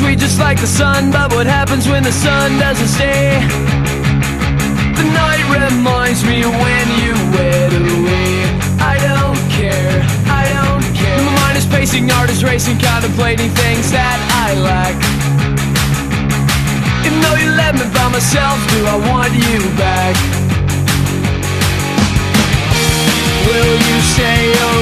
sweet just like the sun, but what happens when the sun doesn't stay? The night reminds me when you went away. I don't care, I don't care. My mind is pacing, heart is racing, contemplating things that I lack. Even though you left me by myself, do I want you back? Will you say